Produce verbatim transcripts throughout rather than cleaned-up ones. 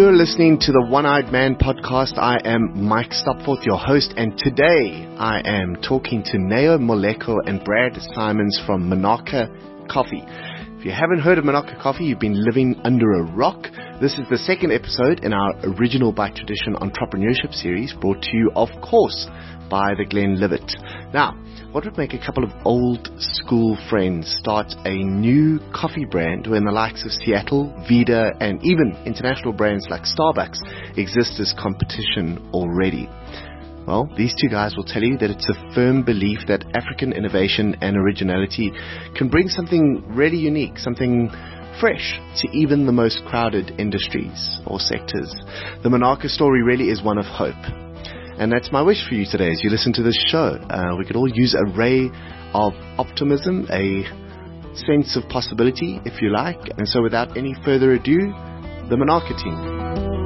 You're listening to the One-Eyed Man podcast. I am Mike Stopforth, your host, and today I am talking to Neo Moleko and Brad Simons from Manaka Coffee. If you haven't heard of Manaka Coffee, you've been living under a rock. This is the second episode in our original By Tradition entrepreneurship series, brought to you, of course, by the Glenlivet. Now, what would make a couple of old school friends start a new coffee brand when the likes of Seattle, Vida, and even international brands like Starbucks exist as competition already? Well, these two guys will tell you that it's a firm belief that African innovation and originality can bring something really unique, something fresh to even the most crowded industries or sectors. The Manaka story really is one of hope. And that's my wish for you today as you listen to this show. Uh, we could all use a ray of optimism, a sense of possibility, if you like. And so without any further ado, the Manaka team.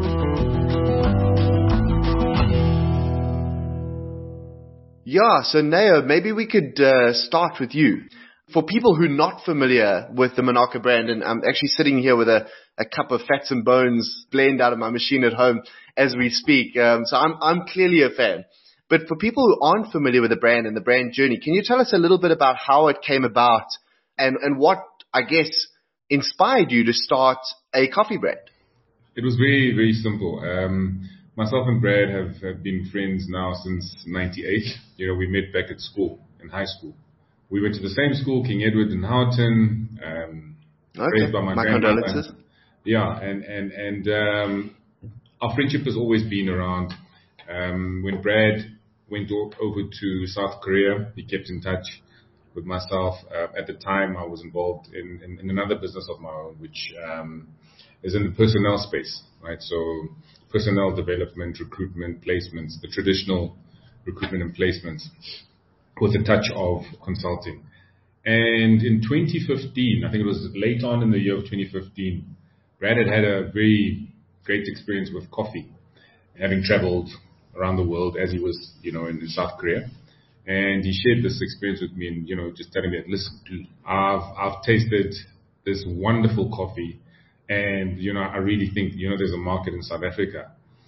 Yeah, so Neo, maybe we could uh, start with you. For people who are not familiar with the Manaka brand, and I'm actually sitting here with a, a cup of Fats and Bones blend out of my machine at home as we speak, um, so I'm, I'm clearly a fan. But for people who aren't familiar with the brand and the brand journey, can you tell us a little bit about how it came about and, and what, I guess, inspired you to start a coffee brand? It was very, very simple. Um, myself and Brad have, have been friends now since ninety-eight. You know, we met back at school, in high school. We went to the same school, King Edward in Houghton, um, okay. raised by my, my grandmother. condolences. Yeah, and, and, and um, our friendship has always been around. Um, when Brad went o- over to South Korea, he kept in touch with myself. Uh, at the time, I was involved in, in, in another business of my own, which um, is in the personnel space, right? So personnel development, recruitment, placements, the traditional recruitment and placements, with a touch of consulting. And in twenty fifteen, I think it was late on in the year of twenty fifteen, Brad had had a very great experience with coffee, having traveled around the world as he was, you know, in South Korea. And he shared this experience with me and, you know, just telling me, listen, dude, I've, I've tasted this wonderful coffee and, you know, I really think, you know, there's a market in South Africa.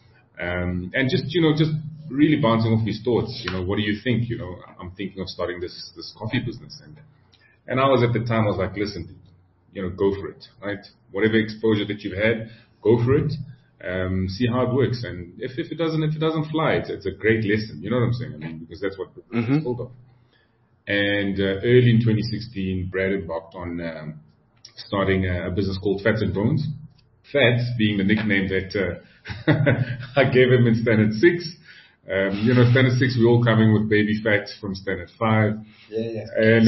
Um, and just, you know, just really bouncing off his thoughts, you know, what do you think? You know, I'm thinking of starting this, this coffee business. And, and I was at the time, I was like, listen, you know, go for it, right? Whatever exposure that you've had, go for it. Um, see how it works. And if, if it doesn't, if it doesn't fly, it's, it's a great lesson. You know what I'm saying? I mean, because that's what it's mm-hmm. full of. And, uh, early in twenty sixteen, Brad embarked on, um, starting a, a business called Fats and Bones. Fats being the nickname that, uh, I gave him in Standard six. Um, you know, Standard six, we're all coming with baby fat from Standard five. Yeah, yeah. And,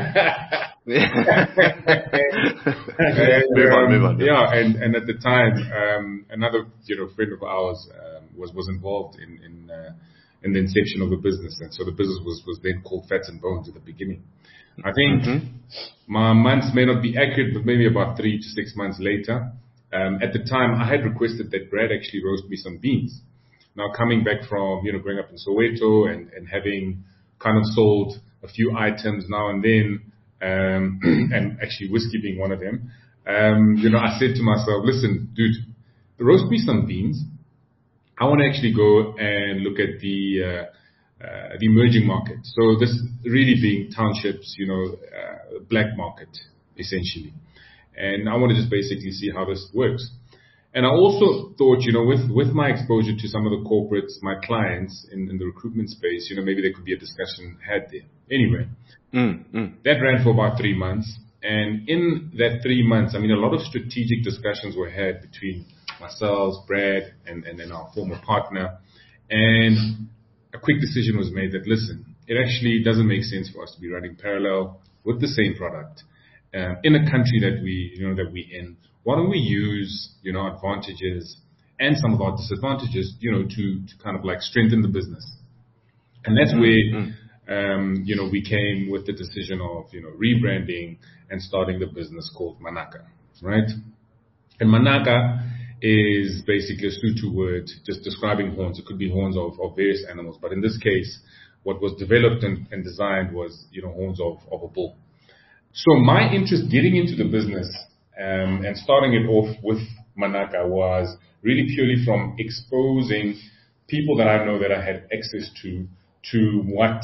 and move on, um, move on. Yeah, and, and at the time, um, another, you know, friend of ours, um, was, was involved in, in, uh, in the inception of the business. And so the business was, was then called Fats and Bones at the beginning. I think mm-hmm. my months may not be accurate, but maybe about three to six months later, um, at the time I had requested that Brad actually roast me some beans. Now, coming back from, you know, growing up in Soweto and, and having kind of sold a few items now and then, um, and actually whiskey being one of them, um, you know, I said to myself, listen, dude, roast me some beans. I want to actually go and look at the, uh, uh, the emerging market. So this really being townships, you know, uh, black market, essentially. And I want to just basically see how this works. And I also thought, you know, with, with my exposure to some of the corporates, my clients in, in the recruitment space, you know, maybe there could be a discussion had there. Anyway, mm, mm. that ran for about three months. And in that three months, I mean, a lot of strategic discussions were had between myself, Brad, and, and then our former partner. And a quick decision was made that, listen, it actually doesn't make sense for us to be running parallel with the same product uh, in a country that we, you know, that we're in. Why don't we use, you know, advantages and some of our disadvantages, you know, to, to kind of like strengthen the business. And that's mm-hmm. where, um, you know, we came with the decision of, you know, rebranding and starting the business called Manaka, right? And Manaka is basically a Sotho word just describing horns. It could be horns of, of various animals, but in this case, what was developed and, and designed was, you know, horns of, of a bull. So my interest getting into the business Um, and starting it off with Manaka was really purely from exposing people that I know that I had access to, to what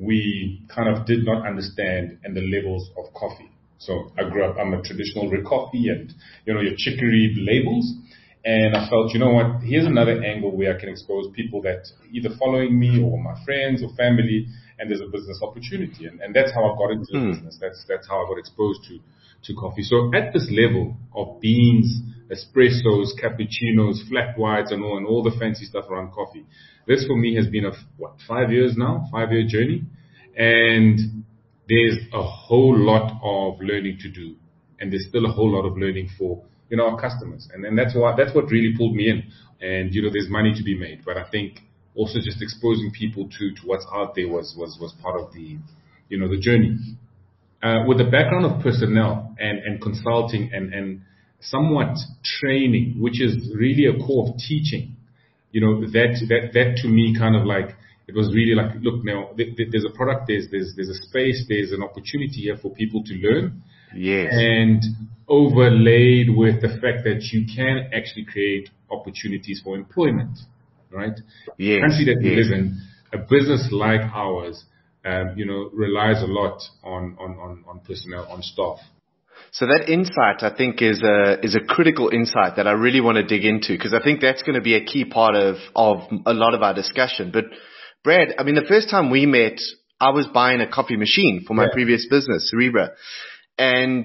we kind of did not understand and the levels of coffee. So I grew up, I'm a traditional red coffee and, you know, your chicory labels. And I felt, you know what, here's another angle where I can expose people that either following me or my friends or family, and there's a business opportunity. And, and that's how I got into the Hmm. business. That's, that's how I got exposed to, to coffee. So at this level of beans, espressos, cappuccinos, flat whites and all, and all the fancy stuff around coffee, this for me has been a, what, five years now, five year journey. And there's a whole lot of learning to do. And there's still a whole lot of learning for, you know, our customers. And, and that's what, that's what really pulled me in. And, you know, there's money to be made. But I think also just exposing people to, to what's out there was, was, was part of the, you know, the journey. Uh, with the background of personnel and, and consulting and, and somewhat training, which is really a core of teaching, you know, that, that, that to me kind of like, it was really like, look, now th- th- there's a product, there's, there's, there's a space, there's an opportunity here for people to learn. Yes. And overlaid with the fact that you can actually create opportunities for employment, right? Yes. The country that we Yes. live in, a business like ours, um, you know, relies a lot on, on, on, on personnel, on staff. So that insight, I think, is a is a critical insight that I really want to dig into, because I think that's going to be a key part of of a lot of our discussion. But Brad, I mean, the first time we met, I was buying a coffee machine for my Yeah. previous business, Cerebra. And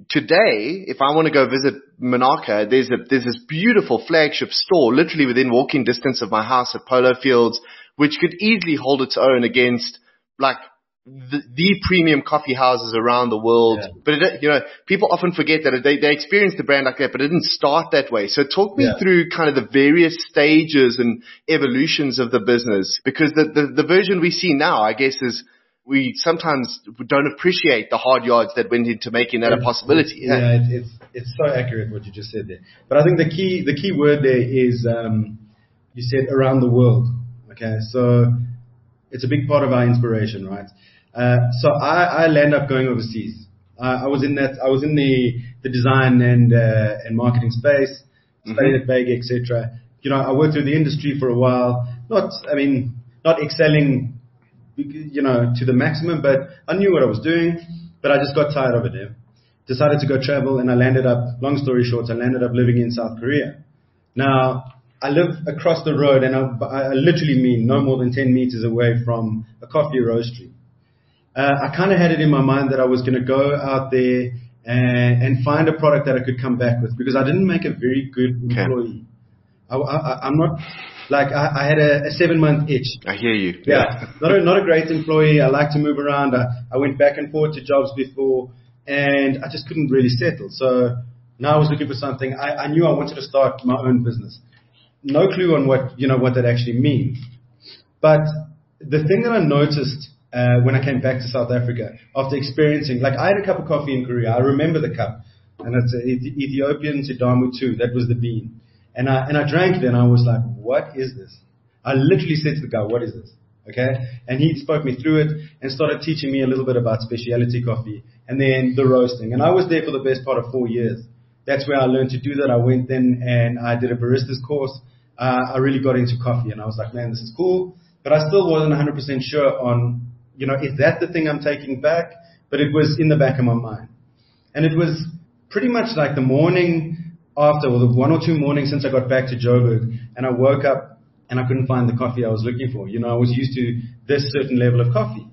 today, if I want to go visit Manaka, there's a there's this beautiful flagship store literally within walking distance of my house at Polo Fields, which could easily hold its own against like the, the premium coffee houses around the world. Yeah. But it, you know, people often forget that they they experienced the brand like that, but it didn't start that way. So talk me Yeah. through kind of the various stages and evolutions of the business, because the the, the version we see now, I guess, is we sometimes don't appreciate the hard yards that went into making that a possibility. Yeah, Yeah. it, it's it's so accurate what you just said there. But I think the key the key word there is um, you said around the world. Okay, so it's a big part of our inspiration, right? Uh, so I, I land up going overseas. I, I was in that I was in the the design and uh, and marketing space, studied at Vega, et cetera. You know, I worked through the industry for a while. Not, I mean, not excelling, you know, to the maximum, but I knew what I was doing, but I just got tired of it. Yeah? Decided to go travel, and I landed up, long story short, I landed up living in South Korea. Now, I live across the road, and I, I literally mean no more than ten meters away from a coffee roastery. Uh, I kind of had it in my mind that I was going to go out there and, and find a product that I could come back with, because I didn't make a very good employee. I, I, I'm not... Like, I, I had a, a seven-month itch. I hear you. Yeah, not a, not a great employee. I like to move around. I, I went back and forth to jobs before, and I just couldn't really settle. So now I was looking for something. I, I knew I wanted to start my own business. No clue on what, you know, what that actually means. But the thing that I noticed uh, when I came back to South Africa, after experiencing, like, I had a cup of coffee in Korea. I remember the cup, and it's an Ethiopian Sidamu too. That was the bean. And I, and I drank it, and I was like, what is this? I literally said to the guy, what is this? Okay? And he spoke me through it and started teaching me a little bit about specialty coffee and then the roasting. And I was there for the best part of four years. That's where I learned to do that. I went then and I did a barista's course. Uh, I really got into coffee, and I was like, man, this is cool. But I still wasn't one hundred percent sure on, you know, is that the thing I'm taking back? But it was in the back of my mind. And it was pretty much like the morning after, well, the one or two mornings since I got back to Joburg, and I woke up and I couldn't find the coffee I was looking for. You know, I was used to this certain level of coffee,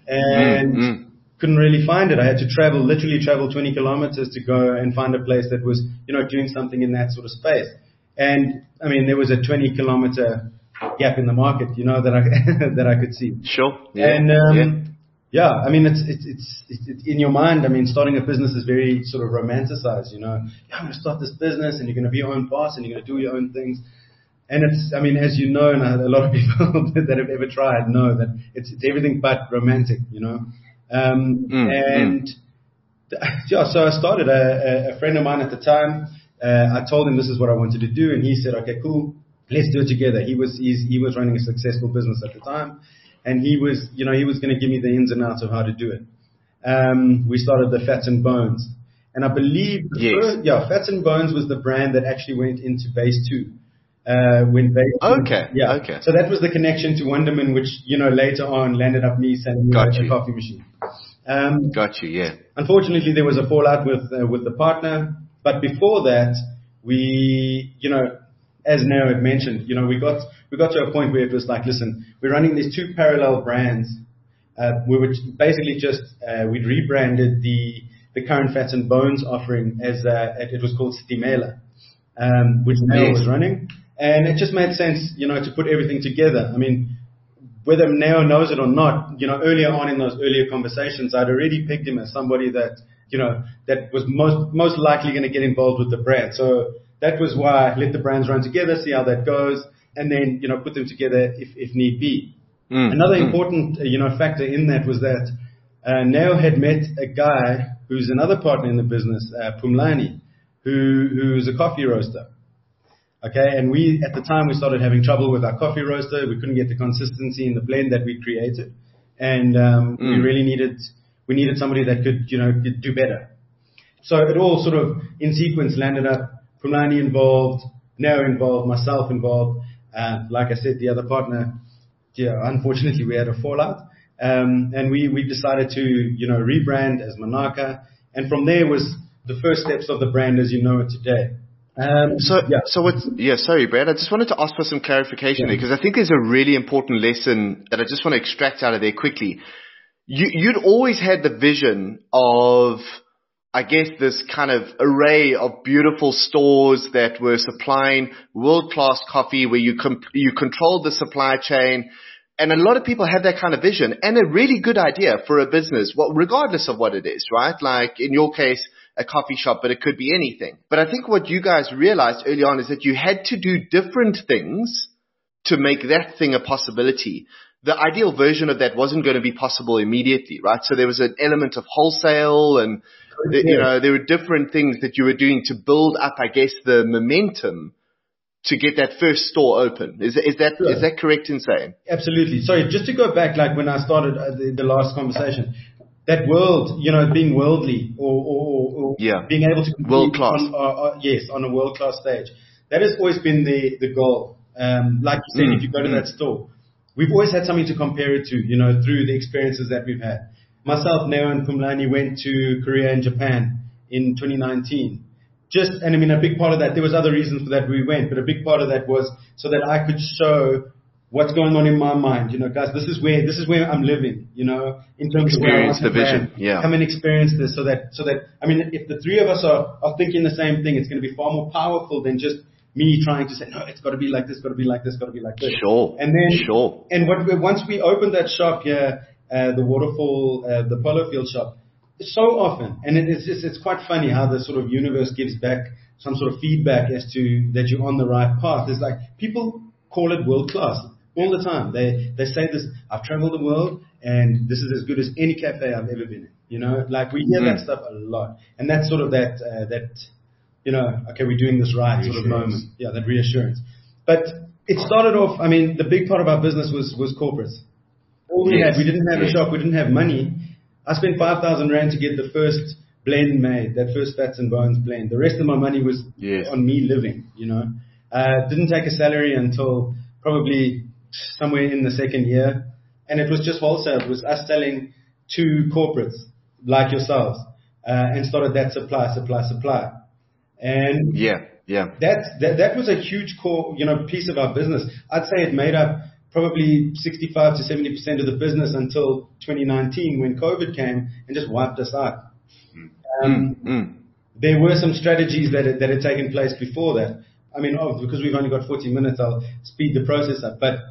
and Mm-hmm. couldn't really find it. I had to travel, literally travel twenty kilometers to go and find a place that was, you know, doing something in that sort of space. And I mean, there was a twenty kilometer gap in the market, you know, that I that I could see. Sure. Yeah. And um, yeah. Yeah, I mean, it's, it's, it's, it's, it's in your mind. I mean, starting a business is very sort of romanticized, you know. Yeah, I'm going to start this business, and you're going to be your own boss, and you're going to do your own things. And it's, I mean, as you know, and a lot of people that have ever tried know that it's, it's everything but romantic, you know. Um, Mm, and th- yeah, so I started. A, a friend of mine at the time, uh, I told him this is what I wanted to do, and he said, okay, cool, let's do it together. He was, he's, he was running a successful business at the time. And he was, you know, he was going to give me the ins and outs of how to do it. Um, we started the Fats and Bones. And I believe, the Yes. first, yeah, Fats and Bones was the brand that actually went into Base two. Uh, when Base Okay. yeah. Okay. So that was the connection to Wonderman, which, you know, later on landed up me selling you know, Got a you. coffee machine. Um, Got you. Yeah. Unfortunately, there was a fallout with uh, with the partner. But before that, we, you know, as Neo had mentioned, you know, we got we got to a point where it was like, listen, we're running these two parallel brands. Uh, we were basically just uh, we'd rebranded the the current Fats and Bones offering as uh, it was called Stimela, um, which Neo Yes. was running, and it just made sense, you know, to put everything together. I mean, whether Neo knows it or not, you know, earlier on in those earlier conversations, I'd already pegged him as somebody that, you know, that was most most likely going to get involved with the brand. So that was why I let the brands run together, see how that goes, and then, you know, put them together if, if need be. Mm, Another mm. important, uh, you know, factor in that was that uh, Neo had met a guy who's another partner in the business, uh, Pumlani, who who's a coffee roaster. Okay, and we, at the time, we started having trouble with our coffee roaster. We couldn't get the consistency in the blend that we created. And um, Mm. we really needed, we needed somebody that could, you know, could do better. So it all sort of, in sequence, landed up, Pumlani involved, Neo involved, myself involved. Uh, like I said, the other partner, yeah, unfortunately, we had a fallout. Um, and we, we decided to, you know, rebrand as Monarca. And from there was the first steps of the brand as you know it today. Um, So, yeah. so what's, yeah, sorry, Brad. I just wanted to ask for some clarification Yeah. there, because I think there's a really important lesson that I just want to extract out of there quickly. You, you'd always had the vision of, I guess, this kind of array of beautiful stores that were supplying world-class coffee, where you com- you controlled the supply chain. And a lot of people have that kind of vision and a really good idea for a business, well, regardless of what it is, right? Like in your case, a coffee shop, but it could be anything. But I think what you guys realized early on is that you had to do different things to make that thing a possibility. The ideal version of that wasn't going to be possible immediately, right? So there was an element of wholesale and, the, you know, there were different things that you were doing to build up, I guess, the momentum to get that first store open. Is, is that, Sure. is that correct in saying? Absolutely. Sorry, just to go back, like when I started uh, the, the last conversation, that world, you know, being worldly or, or, or Yeah. being able to compete World class. on, uh, uh, yes, on a world class stage. That has always been the, the goal. Um, like you said, Mm, if you go to mm. that store, we've always had something to compare it to, you know, through the experiences that we've had. Myself, Neo, and Pumlani went to Korea and Japan in twenty nineteen. Just, and I mean, a big part of that, there was other reasons for that we went, but a big part of that was so that I could show what's going on in my mind. You know, guys, this is where, this is where I'm living, you know, in terms of where I Experience want the to vision, brand. yeah. Come and experience this so that, so that, I mean, if the three of us are, are thinking the same thing, it's going to be far more powerful than just me trying to say, no, it's got to be like this, got to be like this, got to be like this. Sure. And then, Sure. and what we, once we opened that shop here, uh, the Waterfall, uh, the Polo Field shop, so often, and it, it's just, it's quite funny how the sort of universe gives back some sort of feedback as to that you're on the right path. It's like people call it world class all the time. They they say this, I've traveled the world and this is as good as any cafe I've ever been in. You know, like we hear Mm. that stuff a lot. And that's sort of that, uh, that, you know, okay, we're doing this right sort of Reassurance. moment. Yeah, that reassurance. But it started off, I mean, the big part of our business was, was corporates. All we Yes, had, we didn't have yes. a shop, we didn't have money. I spent five thousand rand to get the first blend made, that first Fats and Bones blend. The rest of my money was Yes. on me living, you know. Uh, didn't take a salary until probably somewhere in the second year. And it was just wholesale. It was us selling to corporates like yourselves, uh, and started that supply, supply, supply. And Yeah. Yeah. that, that that was a huge core, you know, piece of our business. I'd say it made up probably sixty-five to seventy percent of the business until twenty nineteen when COVID came and just wiped us out. Um, Mm, mm. There were some strategies that had, that had taken place before that. I mean, oh, because we've only got forty minutes, I'll speed the process up. But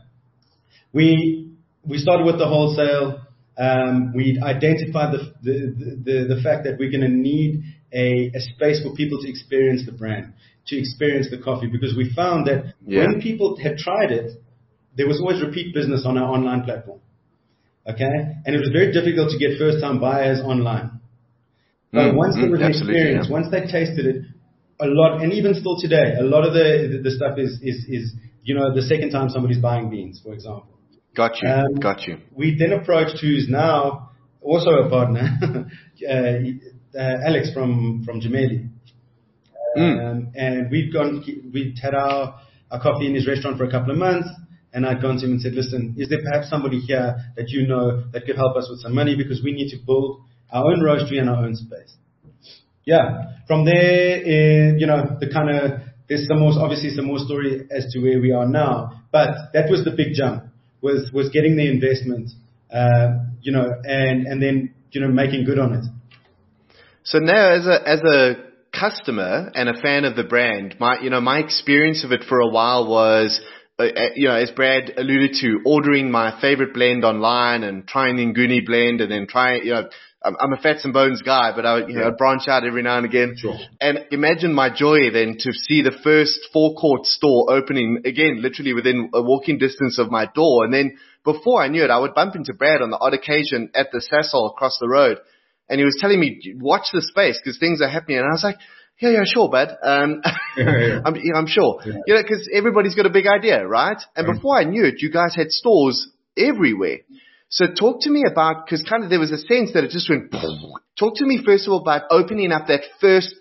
we we started with the wholesale. Um, we identified the the, the the fact that we're going to need a, a space for people to experience the brand, to experience the coffee, because we found that Yeah. when people had tried it, there was always repeat business on our online platform. Okay? And it was very difficult to get first-time buyers online. But Mm, once there mm, was an absolutely, experience, yeah. once they tasted it, a lot, and even still today, a lot of the, the, the stuff is, is, is, you know, the second time somebody's buying beans, for example. Got you. Um, Got you. We then approached who's now also a partner, uh, uh, Alex from from Jameli. Um, Mm. and we'd gone, we'd had our, our coffee in his restaurant for a couple of months, and I'd gone to him and said, listen, is there perhaps somebody here that you know that could help us with some money, because we need to build our own roastery and our own space. Yeah. From there, uh, you know, the kind of, there's some more, obviously some more story as to where we are now, but that was the big jump, was, was getting the investment, uh, you know, and, and then, you know, making good on it. So now, as a as a customer and a fan of the brand, my you know my experience of it for a while was, uh, you know, as Brad alluded to, ordering my favorite blend online and trying the Nguni blend, and then trying, you know, I'm, I'm a fats and bones guy, but I you know Yeah. I'd branch out every now and again. Sure. And imagine my joy then to see the first forecourt store opening again, literally within a walking distance of my door, and then before I knew it, I would bump into Brad on the odd occasion at the Sasol across the road. And he was telling me, watch the space because things are happening. And I was like, yeah, yeah, sure, bud. Um, Yeah, yeah. I'm, yeah, I'm sure. Yeah. You know, because everybody's got a big idea, right? And Right. before I knew it, you guys had stores everywhere. So talk to me about, because kind of there was a sense that it just went, talk to me first of all about opening up that first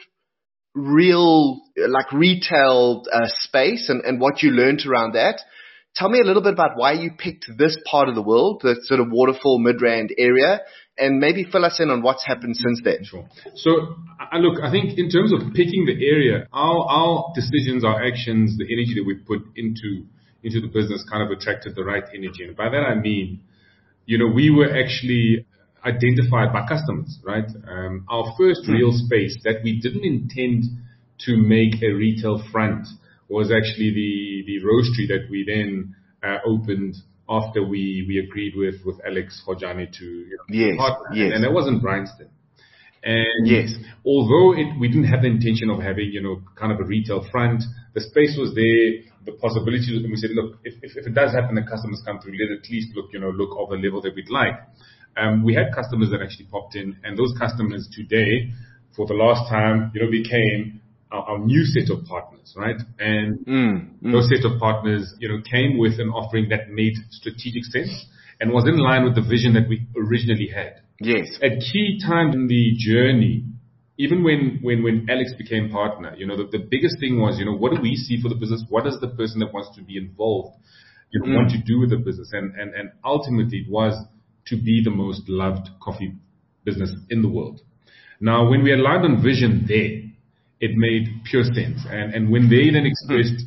real, like retail uh, space and, and what you learned around that. Tell me a little bit about why you picked this part of the world, the sort of Waterfall, Midrand area, and maybe fill us in on what's happened since then. Sure. So, I look, I think in terms of picking the area, our, our decisions, our actions, the energy that we put into, into the business kind of attracted the right energy. And by that I mean, you know, we were actually identified by customers, right? Um, our first Hmm. real space that we didn't intend to make a retail front was actually the, the roastery that we then uh, opened after we, we agreed with, with Alex Hojani to, you know, Yes, partner. yes. And that was in Bryanston. And Yes. although it, we didn't have the intention of having, you know, kind of a retail front, the space was there, the possibility, and we said, look, if, if, if it does happen that customers come through, let it at least look, you know, look of the level that we'd like. Um, we had customers that actually popped in, and those customers today, for the last time, you know, became our, our new set of partners, right? And Mm, mm. those set of partners, you know, came with an offering that made strategic sense and was in line with the vision that we originally had. Yes. At key times in the journey, even when, when, when Alex became partner, you know, the, the biggest thing was, you know, what do we see for the business? What does the person that wants to be involved, you know, Mm. want to do with the business? And, and, and ultimately it was to be the most loved coffee business in the world. Now, when we aligned on vision there, it made pure sense. And, and when they then expressed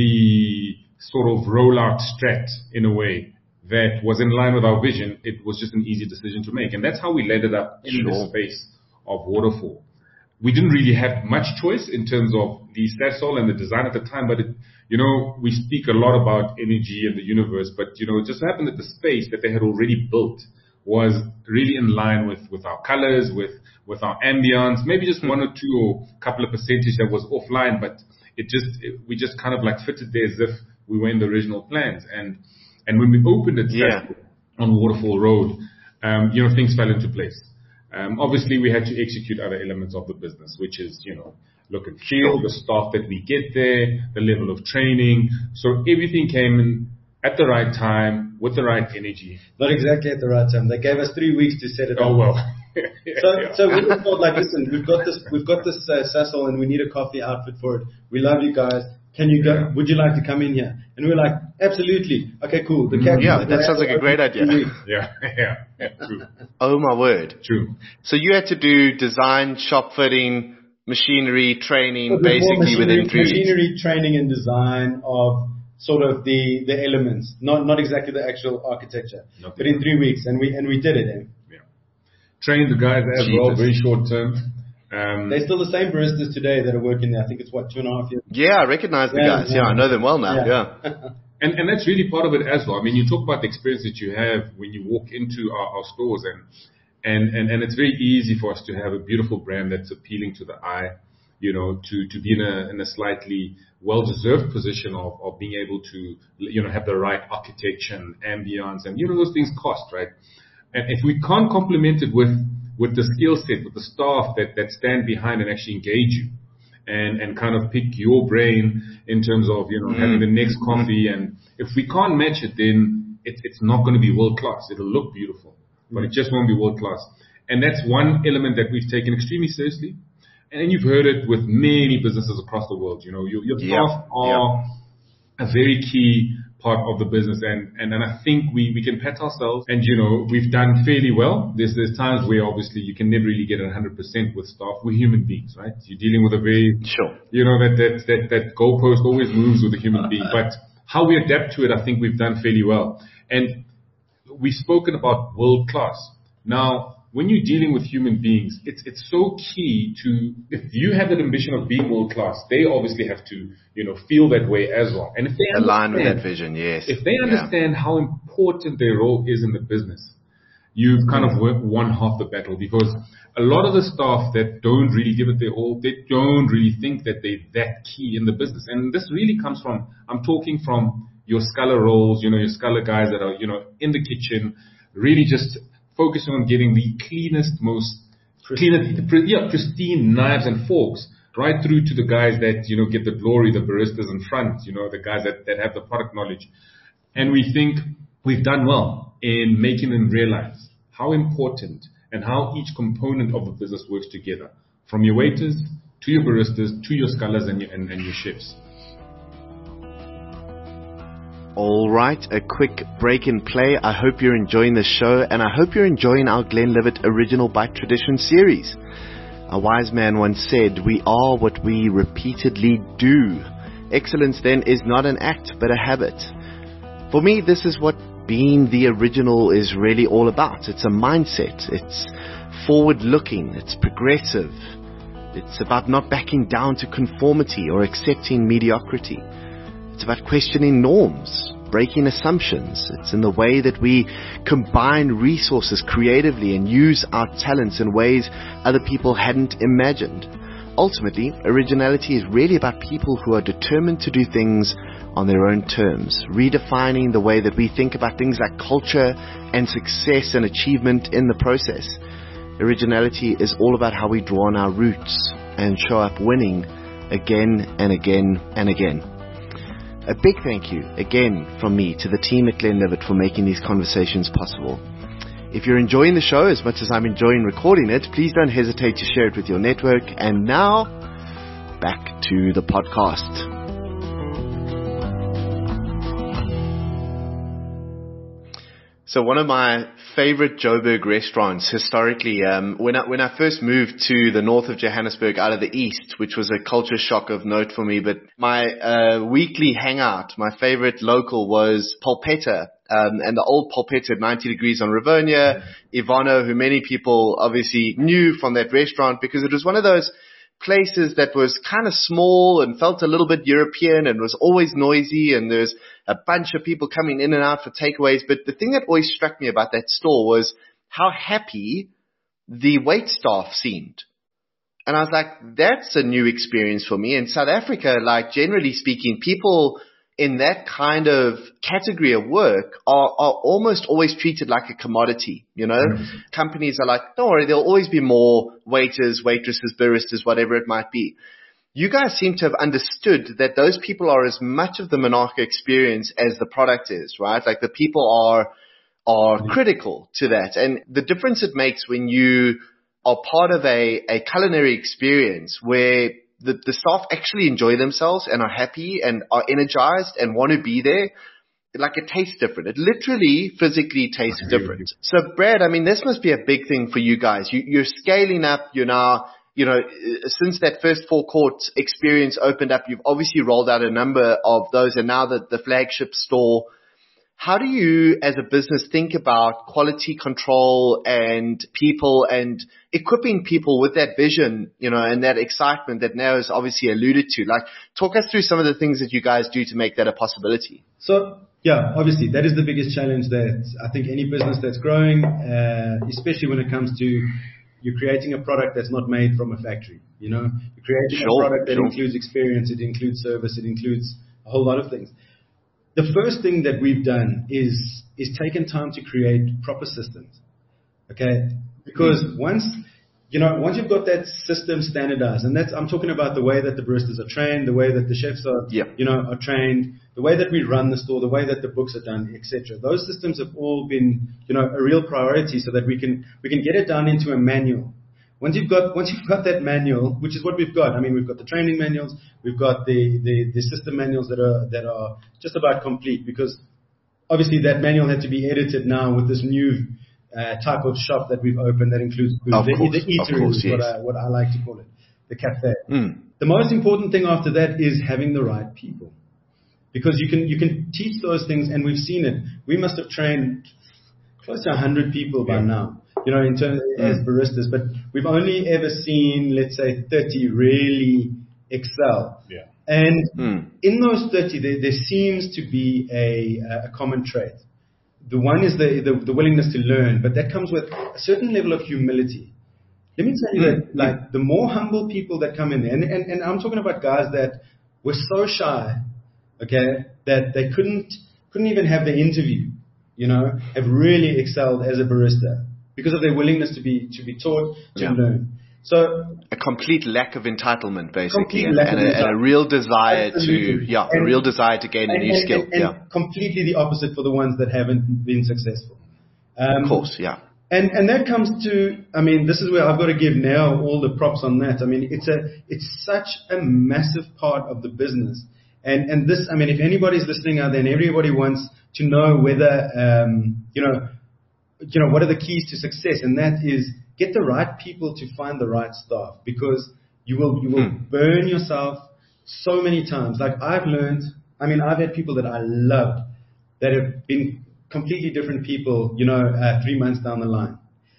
the sort of rollout strat in a way that was in line with our vision, it was just an easy decision to make. And that's how we landed up in Sure. the space of Waterfall. We didn't really have much choice in terms of the Sasol and the design at the time, but it, you know, we speak a lot about energy and the universe, but you know, it just happened that the space that they had already built was really in line with, with our colors, with, with our ambience, maybe just one or two or couple of percentage that was offline, but it just, it, we just kind of like fitted there as if we were in the original plans. And, and when we opened it Yeah. on Waterfall Road, um, you know, things fell into place. Um, obviously we had to execute other elements of the business, which is, you know, look and feel, the staff that we get there, the level of training. So everything came in at the right time, with the right energy. Not exactly at the right time. They gave us three weeks to set it up. Oh well. yeah, So, yeah. so we just thought, like, listen, we've got this, we've got this uh, Sasol, and we need a coffee outfit for it. We love you guys. Can you go? Yeah. Would you like to come in here? And we we're like, absolutely. Okay, cool. The captain, Yeah, that sounds like a great idea. yeah, yeah, yeah, true, Oh my word. true. So you had to do design, shop fitting, machinery, training, But before basically machinery, within three weeks. machinery training and design of sort of the, the elements, not not exactly the actual architecture, Nothing. but in three weeks, and we and we did it. Eh? Yeah. Trained the guys as well, Jesus. very short term. Um, They're still the same baristas today that are working there. I think it's what two and a half years. Yeah, I recognize the Yeah, guys. yeah. Yeah, I know them well now. Yeah. And, and that's really part of it as well. I mean, you talk about the experience that you have when you walk into our, our stores, and, and, and, and it's very easy for us to have a beautiful brand that's appealing to the eye, you know, to, to be in a, in a slightly well-deserved position of, of being able to, you know, have the right architecture and ambience, and, you know, those things cost, right? And if we can't complement it with, with the skill set, with the staff that, that stand behind and actually engage you, and, and kind of pick your brain in terms of, you know, Mm. having the next coffee. And if we can't match it, then it, it's not going to be world class. It'll look beautiful, but it just won't be world class. And that's one element that we've taken extremely seriously. And you've heard it with many businesses across the world. You know, your, your staff yeah. are yeah. a very key part of the business. And, and, and I think we, we can pat ourselves and, you know, we've done fairly well. There's, there's times where obviously you can never really get one hundred percent with staff. We're human beings, right? You're dealing with a very, sure. you know, that, that, that, that goalpost always moves with a human being. But how we adapt to it, I think we've done fairly well. And we've spoken about world class. Now, when you're dealing with human beings, it's it's so key to, if you have that ambition of being world class, they obviously have to, you know, feel that way as well. And if they align with that vision, yes. If they understand yeah. how important their role is in the business, you've kind of won half the battle, because a lot of the staff that don't really give it their all, they don't really think that they're that key in the business. And this really comes from, I'm talking from your sculler roles, you know, your sculler guys that are, you know, in the kitchen, really just focusing on getting the cleanest, most cleanest, yeah, pristine knives and forks, right through to the guys that, you know, get the glory, the baristas in front, you know, the guys that, that have the product knowledge. And we think we've done well in making them realize how important and how each component of the business works together, from your waiters to your baristas to your scullers and your, and, and your chefs. All right, a quick break in play. I hope you're enjoying the show, and I hope you're enjoying our Glenlivet Original Bite Tradition series. A wise man once said, "We are what we repeatedly do." Excellence then is not an act, but a habit. For me, this is what being the original is really all about. It's a mindset. It's forward-looking. It's progressive. It's about not backing down to conformity or accepting mediocrity. It's about questioning norms, breaking assumptions. It's in the way that we combine resources creatively and use our talents in ways other people hadn't imagined. Ultimately, originality is really about people who are determined to do things on their own terms, redefining the way that we think about things like culture and success and achievement in the process. Originality is all about how we draw on our roots and show up winning again and again and again. A big thank you again from me to the team at Glenlivet for making these conversations possible. If you're enjoying the show as much as I'm enjoying recording it, please don't hesitate to share it with your network. And now, back to the podcast. So one of my favorite Joburg restaurants historically, um, when I, when I first moved to the north of Johannesburg out of the east, which was a culture shock of note for me, but my uh, weekly hangout, my favorite local was Polpetta, um, and the old Polpetta at ninety degrees on Rivonia, Ivano, who many people obviously knew from that restaurant because it was one of those places that was kind of small and felt a little bit European and was always noisy, and there's a bunch of people coming in and out for takeaways. But the thing that always struck me about that store was how happy the wait staff seemed. And I was like, that's a new experience for me. In South Africa, like generally speaking, people in that kind of category of work are, are almost always treated like a commodity. You know, mm-hmm. Companies are like, don't worry, there'll always be more waiters, waitresses, baristas, whatever it might be. You guys seem to have understood that those people are as much of the Monarcha experience as the product is, right? Like the people are, are mm-hmm. critical to that. And the difference it makes when you are part of a, a culinary experience where The, the staff actually enjoy themselves and are happy and are energized and want to be there, like it tastes different. It literally physically tastes different. So Brad, I mean, this must be a big thing for you guys. You, you're scaling up, you're now, you know, since that first forecourt experience opened up, you've obviously rolled out a number of those, and now the, the flagship store. How do you as a business think about quality control and people and equipping people with that vision, you know, and that excitement that Nao has obviously alluded to? Like, talk us through some of the things that you guys do to make that a possibility. So, yeah, obviously that is the biggest challenge that I think any business that's growing, uh, especially when it comes to you're creating a product that's not made from a factory, you know, you're creating sure, a product that sure. includes experience, it includes service, it includes a whole lot of things. The first thing that we've done is is taken time to create proper systems, okay? Because once you know, once you've got that system standardized, and that's, I'm talking about the way that the baristas are trained, the way that the chefs are, Yeah. you know, are trained, the way that we run the store, the way that the books are done, et cetera. Those systems have all been, you know, a real priority so that we can, we can get it down into a manual. Once you've got, once you've got that manual, which is what we've got. I mean, we've got the training manuals, we've got the, the, the system manuals that are, that are just about complete, because obviously that manual had to be edited now with this new uh, type of shop that we've opened that includes food. Of the, course, the eatery of course, is yes. what I, what I like to call it, the cafe. Mm. The most important thing after that is having the right people. Because you can, you can teach those things, and we've seen it. We must have trained close to one hundred people by Yeah. now, you know, in terms Mm. as baristas, but we've only ever seen, let's say, thirty really excel. Yeah. And Mm. in those thirty, there, there seems to be a, a common trait. The one is the, the, the willingness to learn, but that comes with a certain level of humility. Let me tell you Mm. that, like, the more humble people that come in there, and, and, and I'm talking about guys that were so shy, okay, that they couldn't couldn't even have the interview, you know, have really excelled as a barista because of their willingness to be to be taught, to Yeah. learn. So A complete lack of entitlement, basically, Complete and, lack and, of a, and a entitlement. real desire Absolutely. to, yeah, a And- real desire to gain a and, new and, skill. and, and yeah, completely the opposite for the ones that haven't been successful. Um, of course, yeah. And and that comes to, I mean, this is where I've got to give Nell all the props on that. I mean, it's a it's such a massive part of the business. And and this, I mean, if anybody's listening out there and everybody wants to know whether, um, you know, you know, what are the keys to success, and that is get the right people to find the right staff, because you will you will Hmm. burn yourself so many times. Like I've learned, I mean, I've had people that I loved that have been completely different people, you know, uh, three months down the line.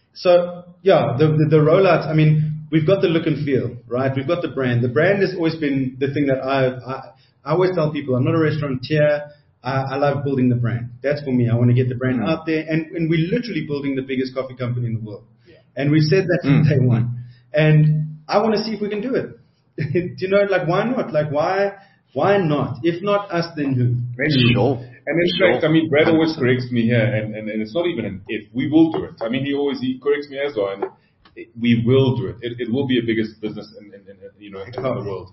So yeah, the, the the rollout. I mean, we've got the look and feel, right? We've got the brand. The brand has always been the thing that I I, I always tell people. I'm not a restaurateur. I, I love building the brand. That's for me. I want to get the brand Mm. out there, and and we're literally building the biggest coffee company in the world. Yeah. And we said that from Mm. day one. And I want to see if we can do it. Do you know, like why not? Like why why not? If not us, then who? Sure. And in Sure. fact, I mean, Brad always one hundred percent. corrects me here, and, and, and it's not even an if. We will do it. I mean, he always he corrects me as well, and it, we will do it. It, it will be a biggest business in, in, in you know in the world.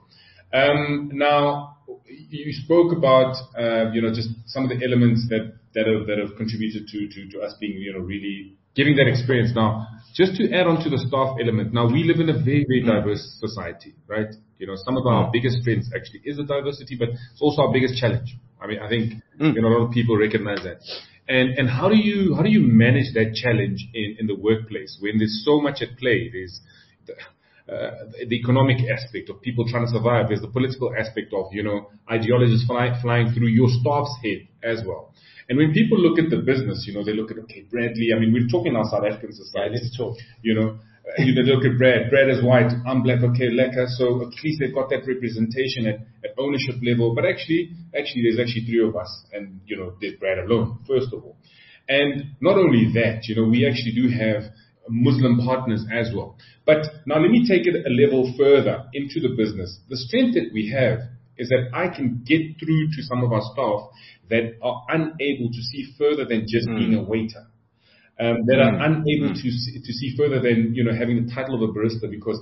Um, now, you spoke about uh, you know just some of the elements that that have that have contributed to, to to us being you know really giving that experience. Now, just to add on to the staff element, now we live in a very very diverse society, right? You know, some of our biggest strengths actually is the diversity, but it's also our biggest challenge. I mean, I think Mm. you know a lot of people recognize that. And and how do you how do you manage that challenge in, in the workplace when there's so much at play? There's the, uh, the economic aspect of people trying to survive. There's the political aspect of you know ideologies fly, flying through your staff's head as well. And when people look at the business, you know, they look at, okay, Bradley, I mean, we're talking our South African society. let's talk. You know, uh, you know, they look at Brad. Brad is white. I'm black. Okay, lekker. So at least they've got that representation at, at ownership level. But actually, actually, there's actually three of us. And, you know, there's Brad alone, first of all. And not only that, you know, we actually do have Muslim partners as well. But now let me take it a level further into the business. The strength that we have is that I can get through to some of our staff that are unable to see further than just Mm. being a waiter. Um, that are Mm. unable Mm. to see, to see further than you know having the title of a barista, because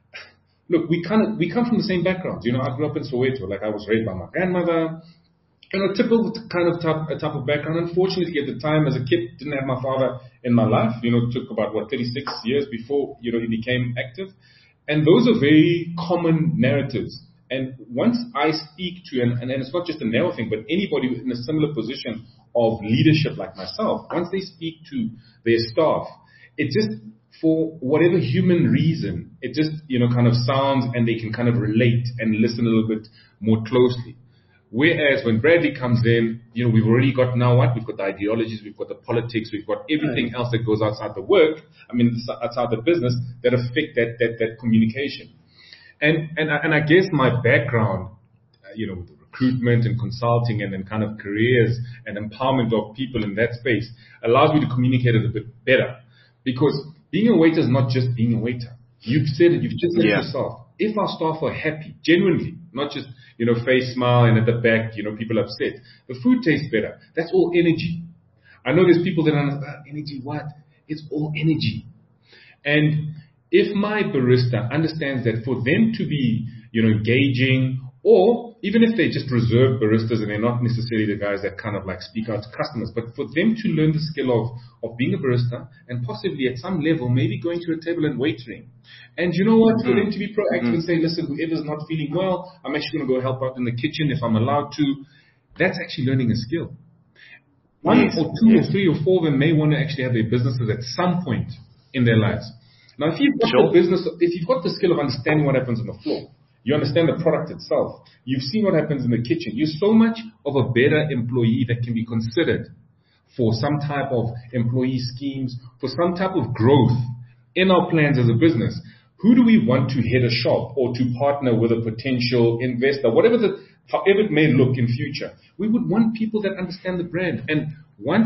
look, we kind of we come from the same backgrounds. You know, I grew up in Soweto. Like I was raised by my grandmother. You know, typical kind of type, a type of background. Unfortunately, at the time as a kid, didn't have my father in my life. You know, it took about what thirty-six years before you know he became active, and those are very common narratives. And once I speak to, and, and it's not just a Nell thing, but anybody in a similar position of leadership like myself, once they speak to their staff, it just, for whatever human reason, it just, you know, kind of sounds and they can kind of relate and listen a little bit more closely. Whereas when Bradley comes in, you know, we've already got now what? We've got the ideologies, we've got the politics, we've got everything else that goes outside the work, I mean, outside the business, that affect that, that, that communication. And, and, I- and I guess my background, uh, you know, with the recruitment and consulting and then kind of careers and empowerment of people in that space allows me to communicate it a bit better. Because being a waiter is not just being a waiter. You've said it, you've just said Yeah. it yourself. If our staff are happy, genuinely, not just, you know, face smile and at the back, you know, people upset, the food tastes better. That's all energy. I know there's people that are, ah, energy what? It's all energy. And if my barista understands that for them to be, you know, engaging, or even if they're just reserved baristas and they're not necessarily the guys that kind of like speak out to customers, but for them to learn the skill of, of being a barista and possibly at some level maybe going to a table and waitering. And you know what? For mm. them to be proactive mm. and say, listen, whoever's not feeling well, I'm actually going to go help out in the kitchen if I'm allowed to. That's actually learning a skill. One yes. or two yes. or three or four of them may want to actually have their businesses at some point in their lives. Now, if you've got sure. the business, if you've got the skill of understanding what happens on the floor, you understand the product itself, you've seen what happens in the kitchen, you're so much of a better employee that can be considered for some type of employee schemes, for some type of growth in our plans as a business. Who do we want to head a shop or to partner with a potential investor, whatever the, however it may look in future? We would want people that understand the brand. And once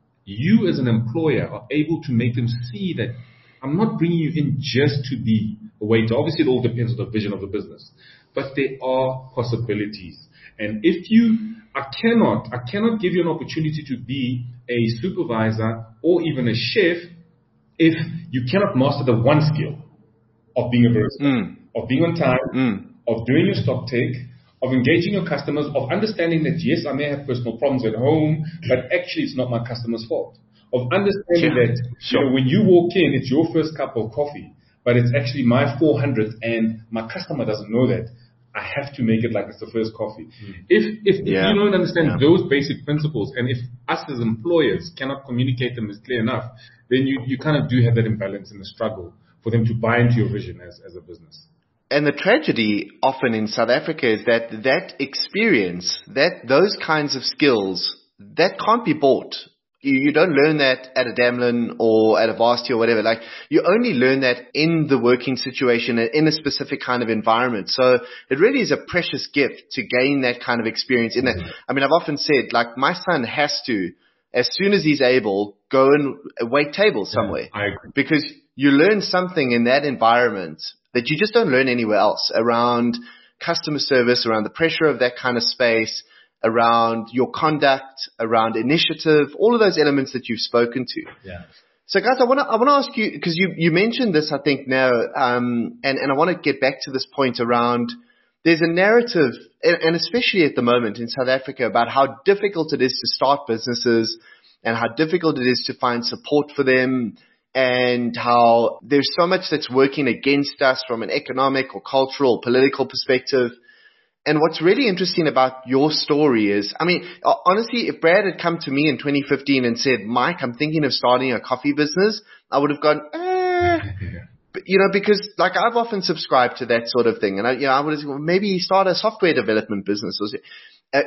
you as an employer are able to make them see that I'm not bringing you in just to be a waiter. Obviously, it all depends on the vision of the business, but there are possibilities. And if you, I cannot, I cannot give you an opportunity to be a supervisor or even a chef if you cannot master the one skill of being a barista, mm. of being on time, mm. of doing your stock take, of engaging your customers, of understanding that yes, I may have personal problems at home, but actually it's not my customer's fault. Of understanding yeah. that sure. you know, when you walk in, it's your first cup of coffee, but it's actually my four hundredth, and my customer doesn't know that. I have to make it like it's the first coffee. Mm. If if, yeah. if you don't understand yeah. those basic principles, and if us as employers cannot communicate them as clear enough, then you, you kind of do have that imbalance in the struggle for them to buy into your vision as, as a business. And the tragedy often in South Africa is that that experience, that those kinds of skills, that can't be bought. You, you don't learn that at a Damlin or at a Varsity or whatever. Like, you only learn that in the working situation and in a specific kind of environment. So it really is a precious gift to gain that kind of experience in that. Mm-hmm. I mean, I've often said, like, my son has to, as soon as he's able, go and wait tables somewhere. Yeah, I agree. Because you learn something in that environment that you just don't learn anywhere else, around customer service, around the pressure of that kind of space, around your conduct, around initiative, all of those elements that you've spoken to. Yeah. So guys, I want to I want to ask you, because you, you mentioned this, I think, now, um, and, and I want to get back to this point around, there's a narrative, and, and especially at the moment in South Africa, about how difficult it is to start businesses and how difficult it is to find support for them, and how there's so much that's working against us from an economic or cultural, political perspective. And what's really interesting about your story is, I mean, honestly, if Brad had come to me in twenty fifteen and said, Mike, I'm thinking of starting a coffee business, I would have gone, eh. But, you know, because like I've often subscribed to that sort of thing. And I, you know, I would have, well, maybe start a software development business. Or uh,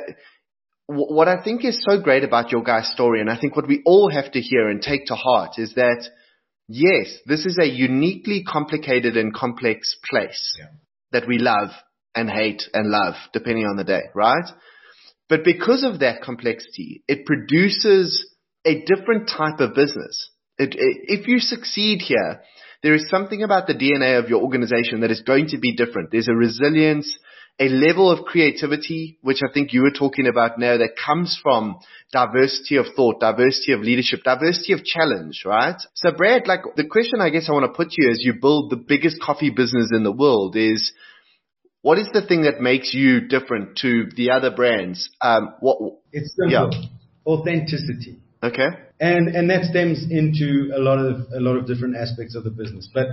what I think is so great about your guys' story, and I think what we all have to hear and take to heart, is that, yes, this is a uniquely complicated and complex place yeah. that we love and hate and love, depending on the day, right? But because of that complexity, it produces a different type of business. It, it, if you succeed here, there is something about the D N A of your organization that is going to be different. There's a resilience, a level of creativity, which I think you were talking about now, that comes from diversity of thought, diversity of leadership, diversity of challenge, right? So Brad, like the question I guess I want to put to you as you build the biggest coffee business in the world is, what is the thing that makes you different to the other brands? Um, what? It's simple. Yeah. Authenticity. Okay. And and that stems into a lot of a lot of different aspects of the business. But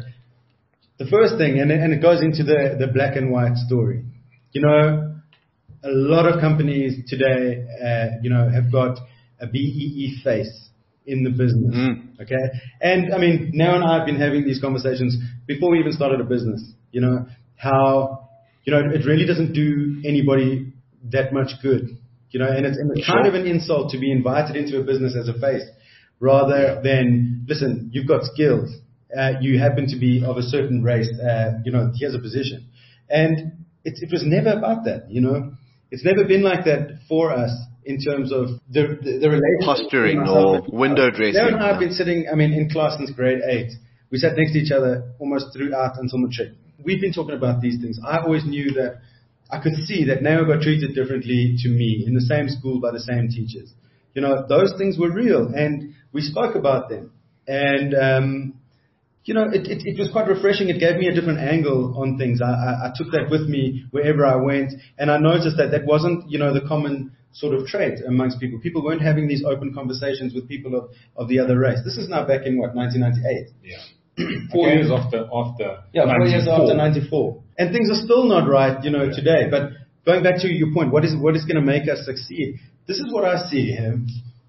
the first thing, and and it goes into the the black and white story. You know, a lot of companies today, uh, you know, have got a B E E face in the business. Mm. Okay. And I mean, Nao and I have been having these conversations before we even started a business. You know how. You know, it really doesn't do anybody that much good, you know, and it's, and it's kind of an insult to be invited into a business as a face rather than, listen, you've got skills, uh, you happen to be of a certain race, uh, you know, here's a position. And it, it was never about that, you know, it's never been like that for us in terms of the, the, the relationship. Posturing or window dressing. Darren and I have been sitting, I mean, in class since grade eight. We sat next to each other almost throughout until matric. We've been talking about these things. I always knew that I could see that Nao got treated differently to me in the same school by the same teachers. You know, those things were real and we spoke about them. And, um, you know, it, it, it was quite refreshing. It gave me a different angle on things. I, I, I took that with me wherever I went, and I noticed that that wasn't, you know, the common sort of trait amongst people. People weren't having these open conversations with people of, of the other race. This is now back in, what, nineteen ninety-eight? Yeah. Four Okay. years after, after Yeah, four ninety-four. years after ninety-four. And things are still not right, you know, Yeah. today. But going back to your point, what is what is going to make us succeed? This is what I see here.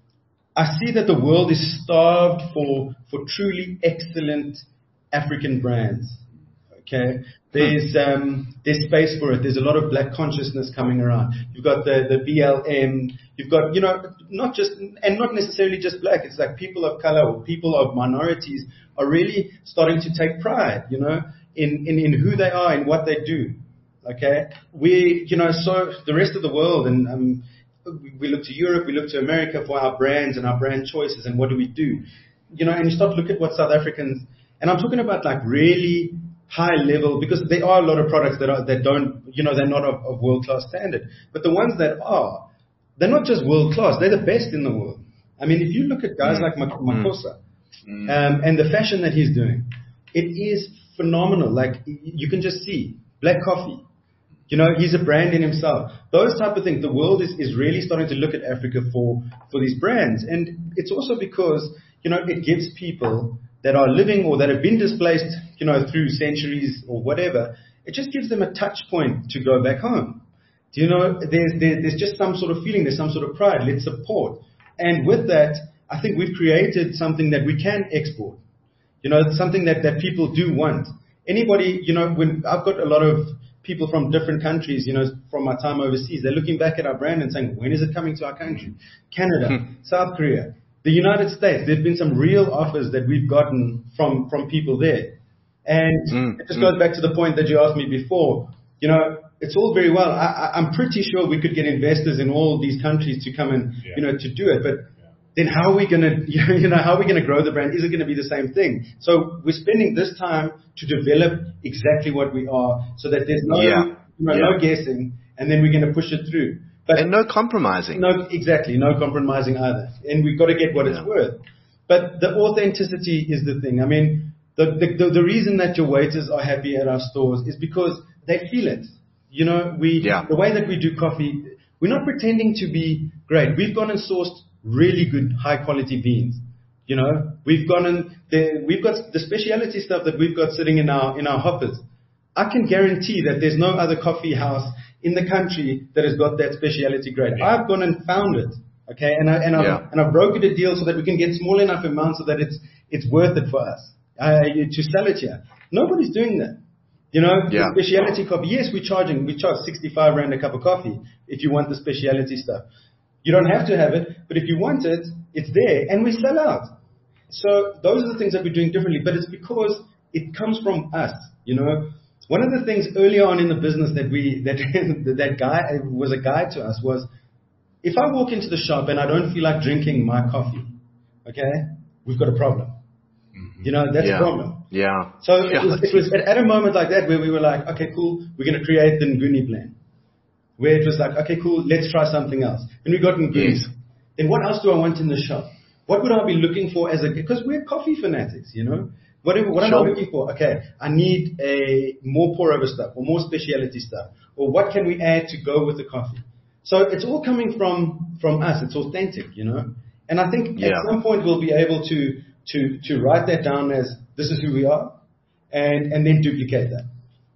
I see that the world is starved for for truly excellent African brands. Okay, there's um, there's space for it. There's a lot of black consciousness coming around. You've got the the B L M. You've got, you know, not just, and not necessarily just black. It's like people of color or people of minorities are really starting to take pride, you know, in in, in who they are and what they do. Okay, we, you know, so the rest of the world, and um, we look to Europe, we look to America for our brands and our brand choices, and what do we do? You know, and you start to look at what South Africans, and I'm talking about like really high level, because there are a lot of products that are, that don't, you know, they're not of, of world class standard, but the ones that are, they're not just world class, they're the best in the world. I mean, if you look at guys mm. like Mak- Makosa mm. um, and the fashion that he's doing, it is phenomenal. Like, you can just see black coffee. You know, he's a brand in himself. Those type of things. The world is, is really starting to look at Africa for, for these brands. And it's also because, you know, it gives people that are living or that have been displaced, you know, through centuries or whatever, it just gives them a touch point to go back home. Do you know, there's, there, there's just some sort of feeling, there's some sort of pride, let's support. And with that, I think we've created something that we can export. You know, something that, that people do want. Anybody, you know, when I've got a lot of people from different countries, you know, from my time overseas, they're looking back at our brand and saying, when is it coming to our country? Canada, South Korea, the United States. There have been some real offers that we've gotten from, from people there. And mm, it just mm. goes back to the point that you asked me before. You know, it's all very well. I, I'm pretty sure we could get investors in all these countries to come and, yeah. you know, to do it. But yeah. then how are we going to, you know, how are we going to grow the brand? Is it going to be the same thing? So we're spending this time to develop exactly what we are, so that there's no, yeah. you know, yeah. no guessing, and then we're going to push it through. But and no compromising. No, exactly, no compromising either. And we've got to get what yeah. it's worth. But the authenticity is the thing. I mean, the, the the the reason that your waiters are happy at our stores is because they feel it. You know, we yeah. the way that we do coffee, we're not pretending to be great. We've gone and sourced really good, high quality beans. You know, we've gone and the, we've got the specialty stuff that we've got sitting in our in our hoppers. I can guarantee that there's no other coffee house in the country that has got that specialty grade. Yeah. I've gone and found it, okay, and I and I've yeah. and I've brokered a deal so that we can get small enough amounts so that it's it's worth it for us uh, to sell it here. Nobody's doing that. You know, yeah. the specialty coffee. Yes, we're charging. We charge sixty-five rand a cup of coffee if you want the specialty stuff. You don't have to have it, but if you want it, it's there, and we sell out. So those are the things that we're doing differently, but it's because it comes from us. You know, one of the things early on in the business that we that that guy was a guide to us was, if I walk into the shop and I don't feel like drinking my coffee, okay, we've got a problem. Mm-hmm. You know, that's yeah. a problem. Yeah. So yeah. it was, it was at a moment like that where we were like, okay, cool, we're going to create the Nguni blend. Where it was like, okay, cool, let's try something else. And we got Ngunis. Yes. Then what else do I want in the shop? What would I be looking for as a, because we're coffee fanatics, you know? What, what am sure. I looking for? Okay, I need a more pour over stuff or more specialty stuff. Or what can we add to go with the coffee? So it's all coming from, from us. It's authentic, you know? And I think yeah. at some point we'll be able to, to, to write that down as this is who we are and, and then duplicate that.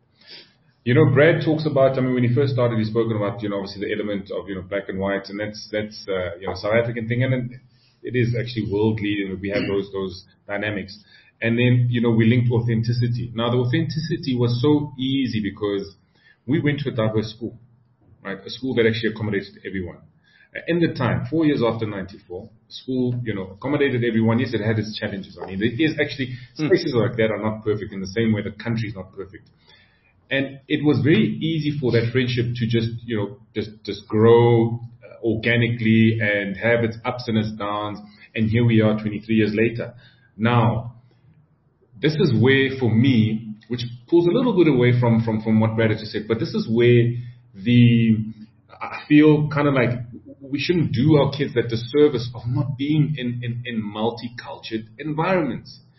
You know, Brad talks about, I mean, when he first started, he's spoken about, you know, obviously the element of, you know, black and white, and that's, that's, uh, you know, South African thing, and then it is actually world leading. We have those, those dynamics. And then, you know, we linked authenticity. Now, the authenticity was so easy because we went to a diverse school, right? A school that actually accommodated everyone. In the time, four years after ninety-four, school, you know, accommodated everyone. Yes, it had its challenges. I mean, there is actually, spaces like that are not perfect in the same way the country is not perfect. And it was very easy for that friendship to just, you know, just, just grow uh, organically and have its ups and its downs. And here we are twenty-three years later. Now, this is where, for me, which pulls a little bit away from, from, from what Brad just said, but this is where the, I feel kind of like we shouldn't do our kids that disservice of not being in, in, in multicultural environments.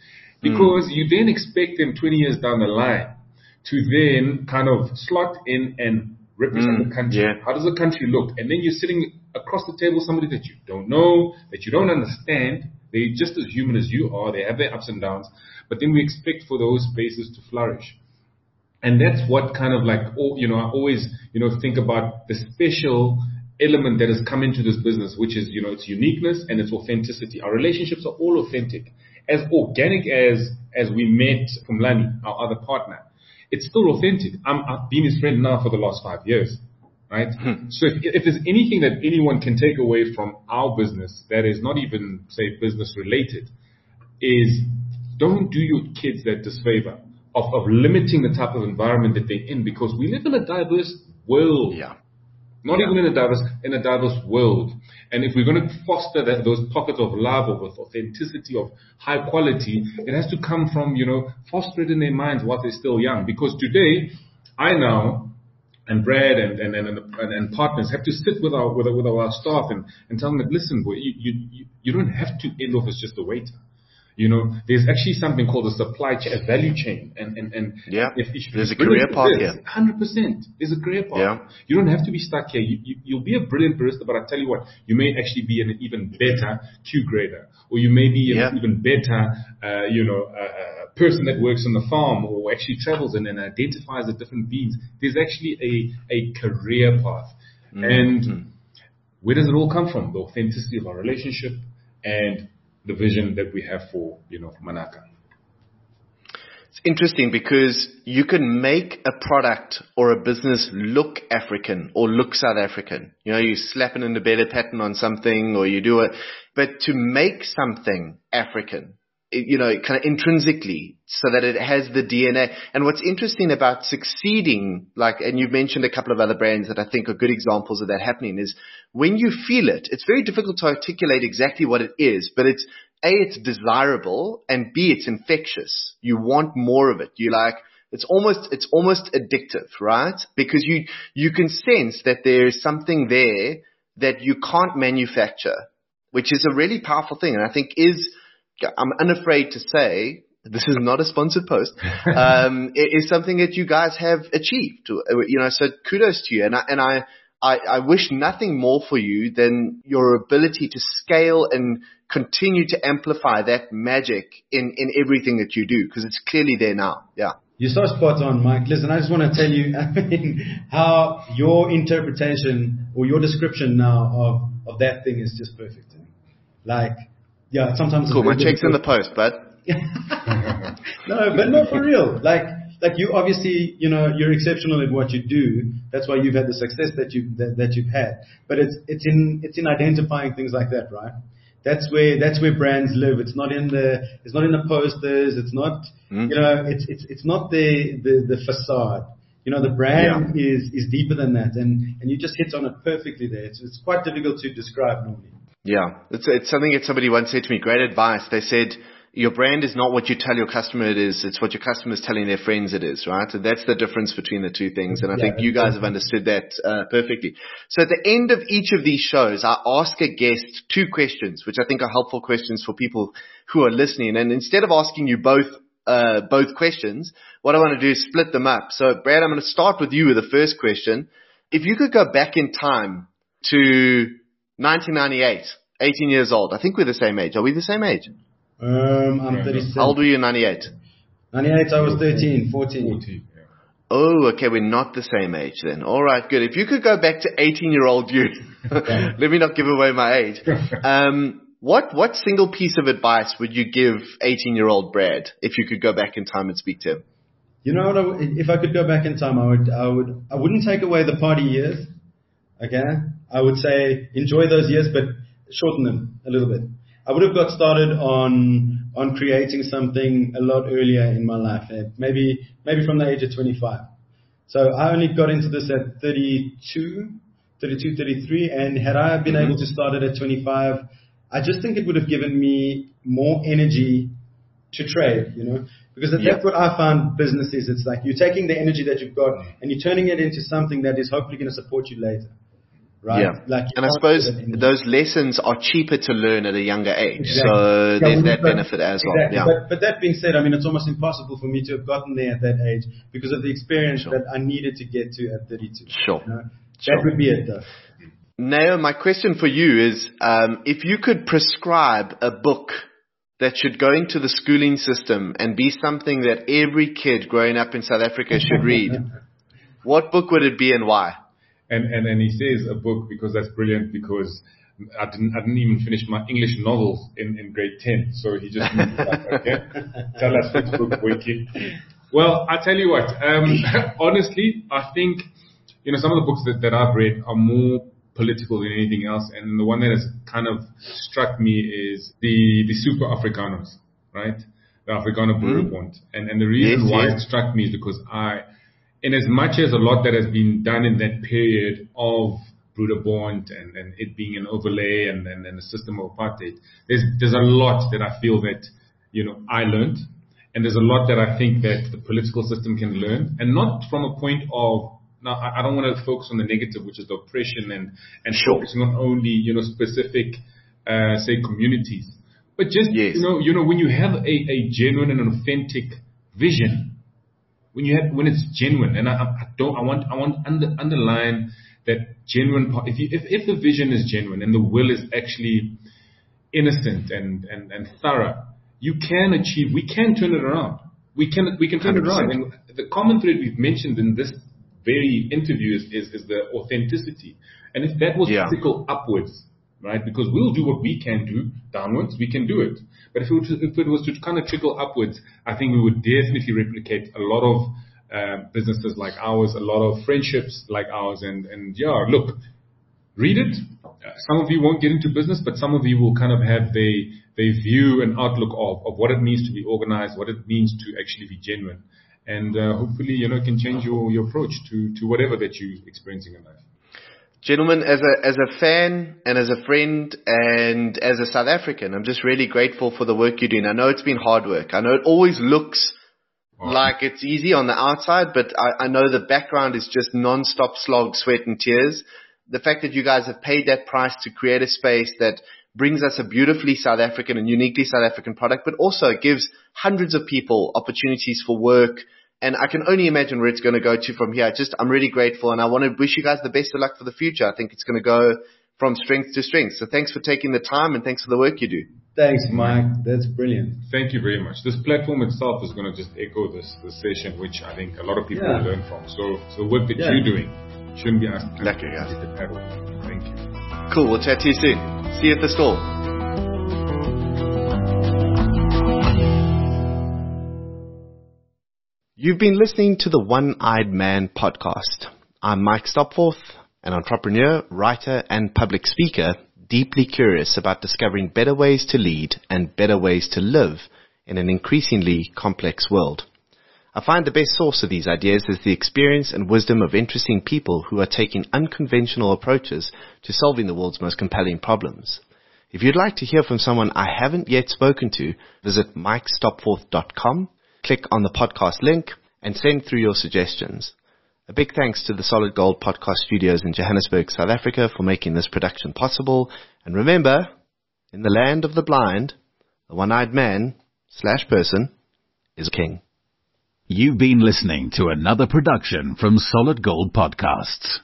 Because mm. you then expect them twenty years down the line to then kind of slot in and represent mm. the country. Yeah. How does the country look? And then you're sitting across the table somebody that you don't know, that you don't understand. They're just as human as you are. They have their ups and downs. But then we expect for those spaces to flourish. And that's what kind of like, oh, you know, I always, you know, think about the special element that has come into this business, which is, you know, its uniqueness and its authenticity. Our relationships are all authentic. As organic as, as we met Phumlani, our other partner, it's still authentic. I'm, I've been his friend now for the last five years. Right? Hmm. So if, if there's anything that anyone can take away from our business that is not even, say, business related, is don't do your kids that disfavor of, of limiting the type of environment that they're in, because we live in a diverse world. Yeah. Not yeah. even in a diverse, in a diverse world. And if we're going to foster that, those pockets of love, of authenticity, of high quality, it has to come from, you know, foster it in their minds while they're still young. Because today, I now, and Brad and and, and and and partners have to sit with our with our, with our staff and, and tell them that, listen, boy, you, you you don't have to end off as just a waiter. You know, there's actually something called a supply chain, a value chain, and and and yeah, if, if there's a career path here. Hundred percent, there's a career path. Yeah. You don't have to be stuck here. You, you you'll be a brilliant barista, but I tell you what, you may actually be an even better Q grader, or you may be yeah. an even better, uh, you know, uh, person that works on the farm, or actually travels and, and identifies the different beans. There's actually a a career path, mm-hmm. and where does it all come from? The authenticity of our relationship and the vision that we have for, you know, Manaka. It's interesting because you can make a product or a business look African or look South African. You know, you slap an embedded pattern on something or you do it, but to make something African, it, you know, kind of intrinsically so that it has the D N A. And what's interesting about succeeding, like, and you've mentioned a couple of other brands that I think are good examples of that happening, is when you feel it, it's very difficult to articulate exactly what it is, but it's, A, it's desirable, and B, it's infectious. You want more of it. You like, it's almost, it's almost addictive, right? Because you, you can sense that there's something there that you can't manufacture, which is a really powerful thing. And I think is, I'm unafraid to say, this is not a sponsored post, um, it is something that you guys have achieved, you know, so kudos to you. And I, and I, I, I wish nothing more for you than your ability to scale and continue to amplify that magic in, in everything that you do, because it's clearly there now. Yeah. You're so spot on, Mike. Listen, I just want to tell you, I mean, how your interpretation or your description now of, of that thing is just perfect to me. Like, yeah, sometimes cool. My check's in the post, bud. No, but no, for real. Like, like you obviously, you know, you're exceptional at what you do. That's why you've had the success that you that, that you've had. But it's it's in it's in identifying things like that, right? That's where that's where brands live. It's not in the it's not in the posters. It's not mm. you know it's it's it's not the the, the facade. You know, the brand yeah. is is deeper than that, and and you just hit on it perfectly there. It's it's quite difficult to describe normally. Yeah, it's it's something that somebody once said to me. Great advice. They said, your brand is not what you tell your customer it is. It's what your customer is telling their friends it is, right? And that's the difference between the two things. And I yeah, think you guys have understood that uh, perfectly. So at the end of each of these shows, I ask a guest two questions, which I think are helpful questions for people who are listening. And instead of asking you both uh, both questions, what I want to do is split them up. So Brad, I'm going to start with you with the first question. If you could go back in time to nineteen ninety-eight, eighteen years old, I think we're the same age. Are we the same age? Um, I'm thirty-seven. How old were you in ninety-eight? ninety-eight, I was thirteen, fourteen. fourteen, yeah. Oh, okay, we're not the same age then. All right, good. If you could go back to eighteen-year-old you, let me not give away my age. Um, what what single piece of advice would you give eighteen-year-old Brad if you could go back in time and speak to him? You know what? I, if I could go back in time, I would I would I wouldn't take away the party years. Okay, I would say enjoy those years, but shorten them a little bit. I would have got started on on creating something a lot earlier in my life, maybe maybe from the age of twenty-five. So I only got into this at thirty-two, thirty-two, thirty-three, and had I been mm-hmm. able to start it at twenty-five, I just think it would have given me more energy to trade, you know, because that's yeah. what I found business is. It's like you're taking the energy that you've got and you're turning it into something that is hopefully going to support you later. right? Yeah. Like, and I suppose those lessons are cheaper to learn at a younger age. Exactly. So yeah, there's that but, benefit as well. Exactly. Yeah. But, but that being said, I mean, it's almost impossible for me to have gotten there at that age because of the experience sure. that I needed to get to at thirty-two. Sure. You know? Sure. That would be it, though. Nao, my question for you is, um, if you could prescribe a book that should go into the schooling system and be something that every kid growing up in South Africa should read, what book would it be and why? And, and and he says a book because that's brilliant because I didn't I didn't even finish my English novels in, in grade ten. So he just moved it up, okay? Tell us which book, Wiki. Well, I tell you what, um, honestly, I think, you know, some of the books that, that I've read are more political than anything else. And the one that has kind of struck me is the, the Super Afrikaners, right? The Afrikaner Broederbond. Mm. And, and the reason yes, why yes. it struck me is because I, in as much as a lot that has been done in that period of Broederbond and, and it being an overlay and, and, and a system of apartheid, there's, there's a lot that I feel that, you know, I learned. And there's a lot that I think that the political system can learn. And not from a point of, now, I don't want to focus on the negative, which is the oppression and, and sure. focusing on only, you know, specific, uh, say, communities. But just, yes. you know, you know, when you have a, a genuine and an authentic vision, when you have, when it's genuine, and I, I don't, I want, I want under, underline that genuine part. If you, if, if the vision is genuine and the will is actually innocent and, and, and thorough, you can achieve, we can turn it around. We can, we can turn one hundred percent. It around. And the common thread we've mentioned in this very interview is, is, is the authenticity. And if that was yeah. to trickle upwards, right, because we'll do what we can do downwards, we can do it. But if it, was to, if it was to kind of trickle upwards, I think we would definitely replicate a lot of uh, businesses like ours, a lot of friendships like ours. And, and yeah, look, read it. Uh, some of you won't get into business, but some of you will kind of have the, the view and outlook of, of what it means to be organized, what it means to actually be genuine. And uh, hopefully, you know, it can change your, your approach to, to whatever that you're experiencing in life. Gentlemen, as a as a fan and as a friend and as a South African, I'm just really grateful for the work you're doing. I know it's been hard work. I know it always looks wow. like it's easy on the outside, but I, I know the background is just non-stop slog, sweat and tears. The fact that you guys have paid that price to create a space that brings us a beautifully South African and uniquely South African product, but also gives hundreds of people opportunities for work. And I can only imagine where it's going to go to from here. Just, I'm really grateful, and I want to wish you guys the best of luck for the future. I think it's going to go from strength to strength. So thanks for taking the time, and thanks for the work you do. Thanks, Mike. That's brilliant. Thank you very much. This platform itself is going to just echo this, this session, which I think a lot of people yeah. will learn from. So, so the work that yeah. you're doing shouldn't be asked to Lucky, guys. at all. Thank you. Cool. We'll chat to you soon. See you at the store. You've been listening to the One-Eyed Man podcast. I'm Mike Stopforth, an entrepreneur, writer, and public speaker, deeply curious about discovering better ways to lead and better ways to live in an increasingly complex world. I find the best source of these ideas is the experience and wisdom of interesting people who are taking unconventional approaches to solving the world's most compelling problems. If you'd like to hear from someone I haven't yet spoken to, visit mike stopforth dot com. Click on the podcast link and send through your suggestions. A big thanks to the Solid Gold Podcast Studios in Johannesburg, South Africa for making this production possible. And remember, in the land of the blind, the one-eyed man slash person is king. You've been listening to another production from Solid Gold Podcasts.